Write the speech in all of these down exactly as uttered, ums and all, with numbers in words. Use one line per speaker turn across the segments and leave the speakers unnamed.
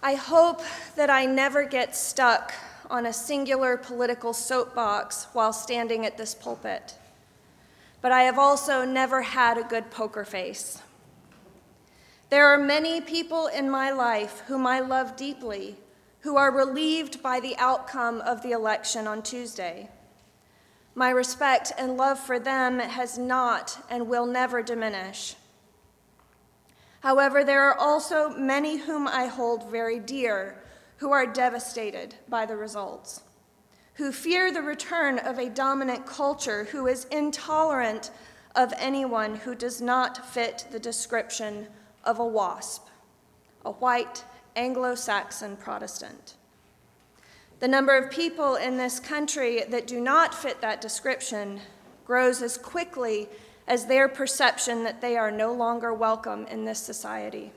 I hope that I never get stuck on a singular political soapbox while standing at this pulpit, but I have also never had a good poker face. There are many people in my life whom I love deeply who are relieved by the outcome of the election on Tuesday. My respect and love for them has not and will never diminish. However, there are also many whom I hold very dear who are devastated by the results, who fear the return of a dominant culture who is intolerant of anyone who does not fit the description of a WASP, a white Anglo-Saxon Protestant. The number of people in this country that do not fit that description grows as quickly as their perception that they are no longer welcome in this society.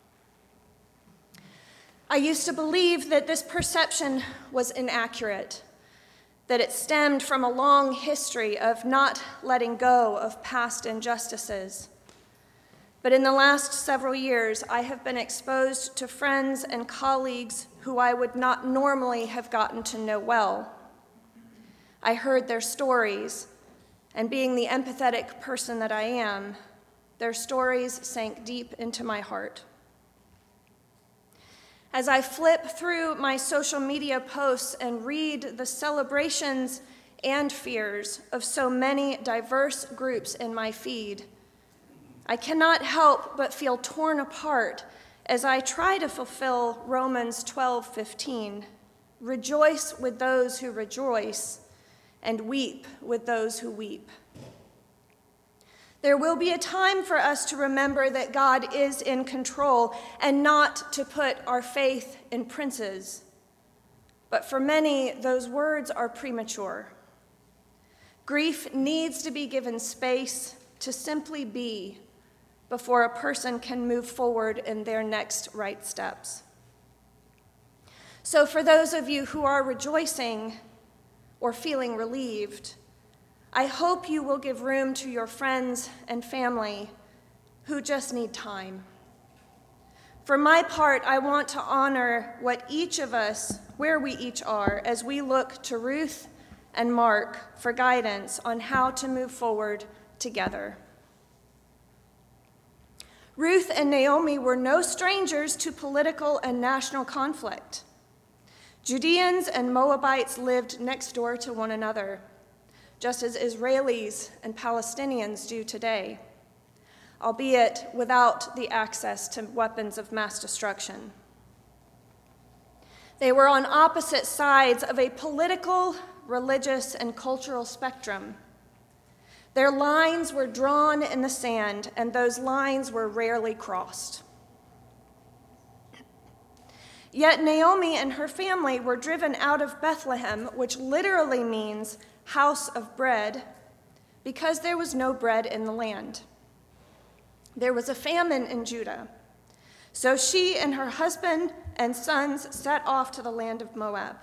I used to believe that this perception was inaccurate, that it stemmed from a long history of not letting go of past injustices. But in the last several years, I have been exposed to friends and colleagues who I would not normally have gotten to know well. I heard their stories, and being the empathetic person that I am, their stories sank deep into my heart. As I flip through my social media posts and read the celebrations and fears of so many diverse groups in my feed, I cannot help but feel torn apart as I try to fulfill Romans twelve fifteen. Rejoice with those who rejoice, and weep with those who weep. There will be a time for us to remember that God is in control and not to put our faith in princes. But for many, those words are premature. Grief needs to be given space to simply be before a person can move forward in their next right steps. So for those of you who are rejoicing or feeling relieved, I hope you will give room to your friends and family who just need time. For my part, I want to honor what each of us, where we each are, as we look to Ruth and Mark for guidance on how to move forward together. Ruth and Naomi were no strangers to political and national conflict. Judeans and Moabites lived next door to one another, just as Israelis and Palestinians do today, albeit without the access to weapons of mass destruction. They were on opposite sides of a political, religious, and cultural spectrum. Their lines were drawn in the sand, and those lines were rarely crossed. Yet Naomi and her family were driven out of Bethlehem, which literally means house of bread, because there was no bread in the land. There was a famine in Judah. So she and her husband and sons set off to the land of Moab.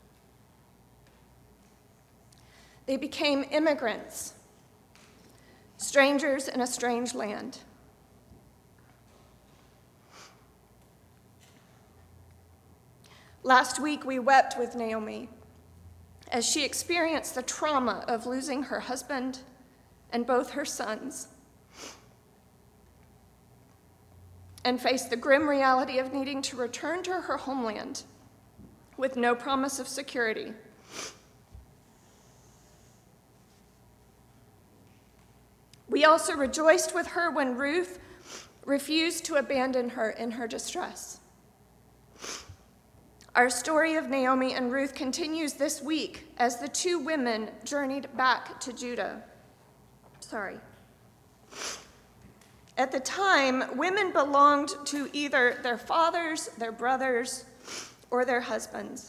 They became immigrants, strangers in a strange land. Last week, we wept with Naomi as she experienced the trauma of losing her husband and both her sons, and faced the grim reality of needing to return to her homeland with no promise of security. We also rejoiced with her when Ruth refused to abandon her in her distress. Our story of Naomi and Ruth continues this week as the two women journeyed back to Judah. Sorry. At the time, women belonged to either their fathers, their brothers, or their husbands.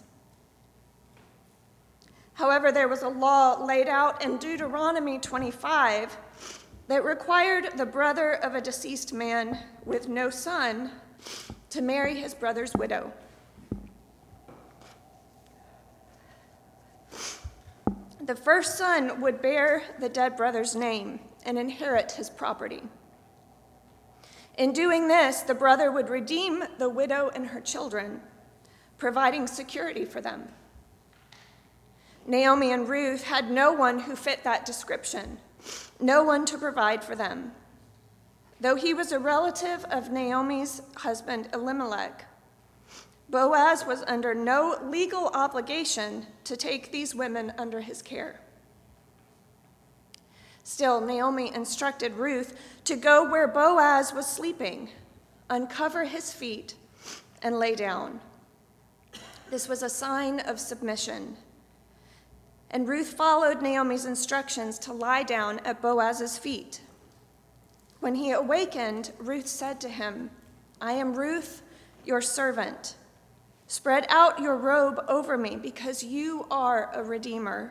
However, there was a law laid out in Deuteronomy twenty-five that required the brother of a deceased man with no son to marry his brother's widow. The first son would bear the dead brother's name and inherit his property. In doing this, the brother would redeem the widow and her children providing security for them. Naomi and Ruth had no one who fit that description, no one to provide for them. Though he was a relative of Naomi's husband Elimelech, Boaz was under no legal obligation to take these women under his care. Still, Naomi instructed Ruth to go where Boaz was sleeping, uncover his feet, and lay down. This was a sign of submission. And Ruth followed Naomi's instructions to lie down at Boaz's feet. When he awakened, Ruth said to him, "I am Ruth, your servant. Spread out your robe over me, because you are a redeemer."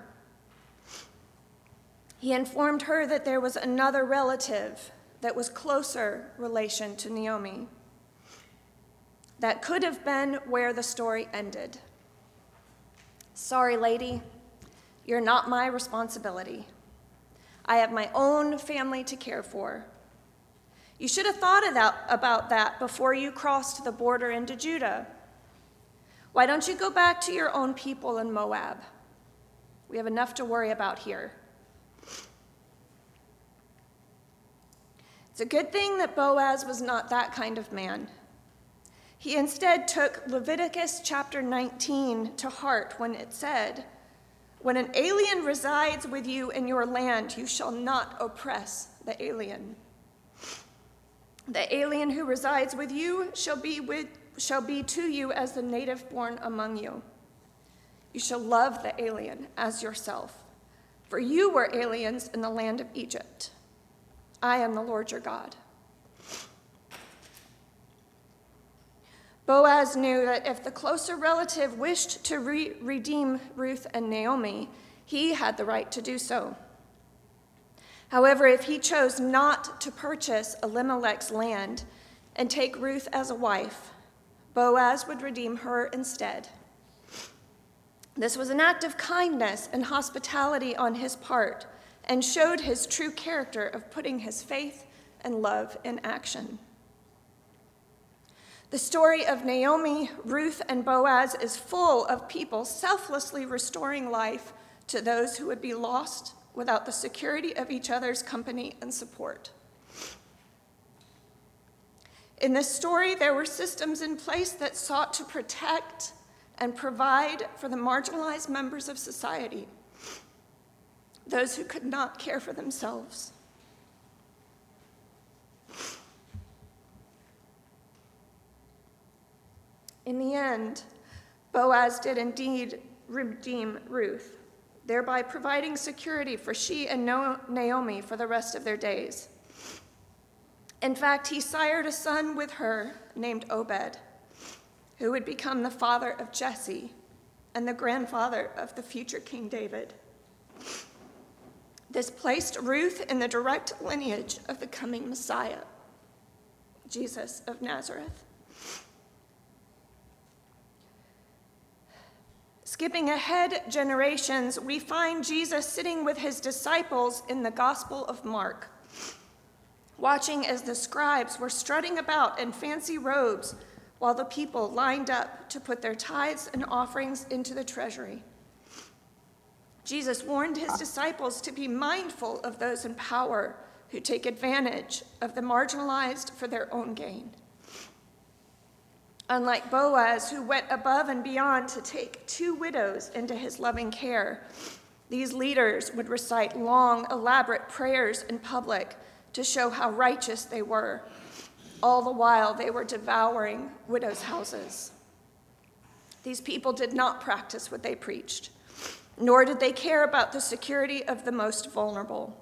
He informed her that there was another relative that was closer relation to Naomi. That could have been where the story ended. "Sorry, lady, you're not my responsibility. I have my own family to care for. You should have thought about that before you crossed the border into Judah. Why don't you go back to your own people in Moab? We have enough to worry about here." It's a good thing that Boaz was not that kind of man. He instead took Leviticus chapter nineteen to heart when it said, "When an alien resides with you in your land, you shall not oppress the alien. The alien who resides with you shall be with shall be to you as the native born among you. You shall love the alien as yourself, for you were aliens in the land of Egypt. I am the Lord your God." Boaz knew that if the closer relative wished to re- redeem Ruth and Naomi, he had the right to do so. However, if he chose not to purchase Elimelech's land and take Ruth as a wife, Boaz would redeem her instead. This was an act of kindness and hospitality on his part, and showed his true character of putting his faith and love in action. The story of Naomi, Ruth, and Boaz is full of people selflessly restoring life to those who would be lost without the security of each other's company and support. In this story, there were systems in place that sought to protect and provide for the marginalized members of society, those who could not care for themselves. In the end, Boaz did indeed redeem Ruth, thereby providing security for she and Naomi for the rest of their days. In fact, he sired a son with her named Obed, who would become the father of Jesse and the grandfather of the future King David. This placed Ruth in the direct lineage of the coming Messiah, Jesus of Nazareth. Skipping ahead generations, we find Jesus sitting with his disciples in the Gospel of Mark, watching as the scribes were strutting about in fancy robes while the people lined up to put their tithes and offerings into the treasury. Jesus warned his disciples to be mindful of those in power who take advantage of the marginalized for their own gain. Unlike Boaz, who went above and beyond to take two widows into his loving care, these leaders would recite long, elaborate prayers in public to show how righteous they were. All the while, they were devouring widows' houses. These people did not practice what they preached, nor did they care about the security of the most vulnerable.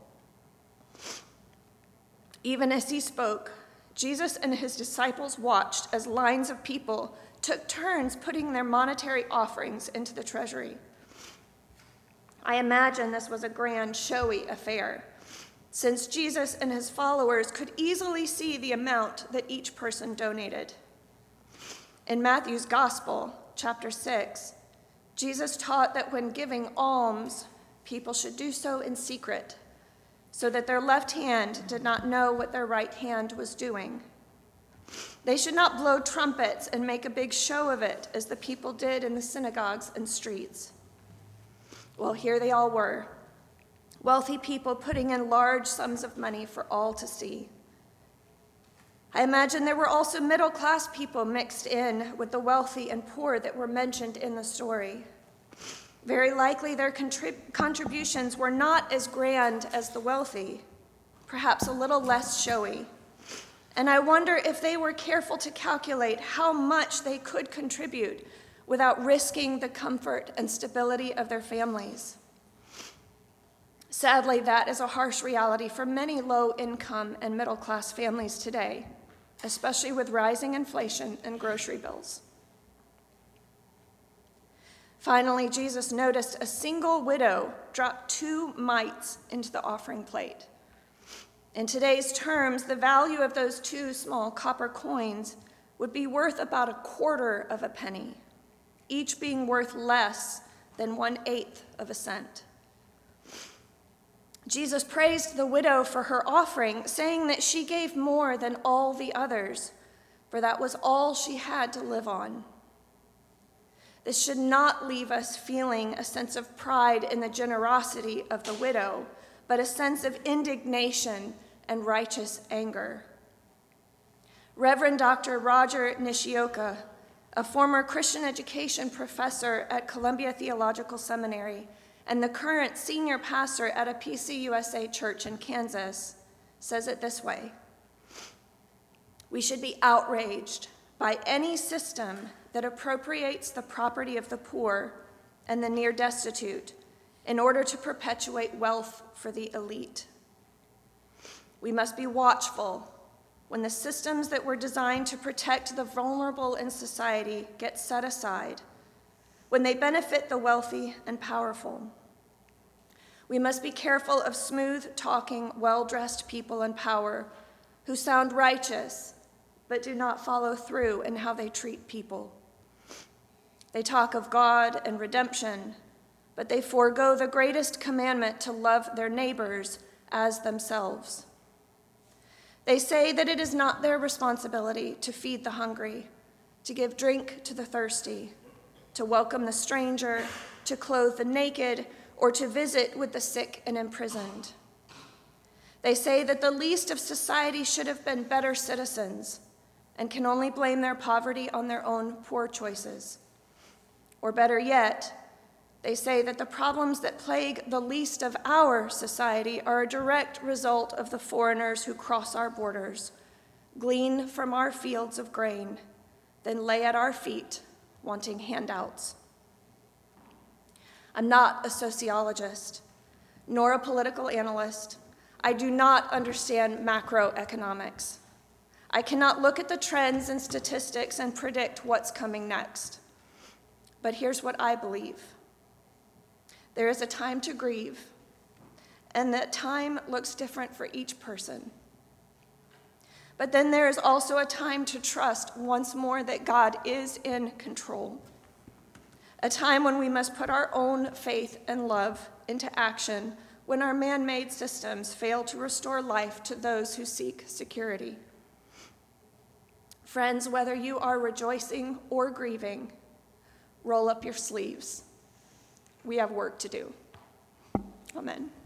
Even as he spoke, Jesus and his disciples watched as lines of people took turns putting their monetary offerings into the treasury. I imagine this was a grand, showy affair, since Jesus and his followers could easily see the amount that each person donated. In Matthew's Gospel, chapter six, Jesus taught that when giving alms, people should do so in secret, so that their left hand did not know what their right hand was doing. They should not blow trumpets and make a big show of it, as the people did in the synagogues and streets. Well, here they all were, wealthy people putting in large sums of money for all to see. I imagine there were also middle-class people mixed in with the wealthy and poor that were mentioned in the story. Very likely their contrib- contributions were not as grand as the wealthy, perhaps a little less showy. And I wonder if they were careful to calculate how much they could contribute without risking the comfort and stability of their families. Sadly, that is a harsh reality for many low-income and middle-class families today, especially with rising inflation and grocery bills. Finally, Jesus noticed a single widow drop two mites into the offering plate. In today's terms, the value of those two small copper coins would be worth about a quarter of a penny, each being worth less than one-eighth of a cent. Jesus praised the widow for her offering, saying that she gave more than all the others, for that was all she had to live on. This should not leave us feeling a sense of pride in the generosity of the widow, but a sense of indignation and righteous anger. Reverend Doctor Roger Nishioka, a former Christian education professor at Columbia Theological Seminary and the current senior pastor at a P C U S A church in Kansas, says it this way: "We should be outraged by any system that appropriates the property of the poor and the near destitute in order to perpetuate wealth for the elite. We must be watchful when the systems that were designed to protect the vulnerable in society get set aside, when they benefit the wealthy and powerful. We must be careful of smooth-talking, well-dressed people in power who sound righteous but do not follow through in how they treat people. They talk of God and redemption, but they forego the greatest commandment to love their neighbors as themselves. They say that it is not their responsibility to feed the hungry, to give drink to the thirsty, to welcome the stranger, to clothe the naked, or to visit with the sick and imprisoned. They say that the least of society should have been better citizens and can only blame their poverty on their own poor choices. Or better yet, they say that the problems that plague the least of our society are a direct result of the foreigners who cross our borders, glean from our fields of grain, then lay at our feet wanting handouts. I'm not a sociologist, nor a political analyst. I do not understand macroeconomics. I cannot look at the trends and statistics and predict what's coming next. But here's what I believe. There is a time to grieve, and that time looks different for each person. But then there is also a time to trust once more that God is in control. A time when we must put our own faith and love into action when our man-made systems fail to restore life to those who seek security. Friends, whether you are rejoicing or grieving, roll up your sleeves. We have work to do. Amen.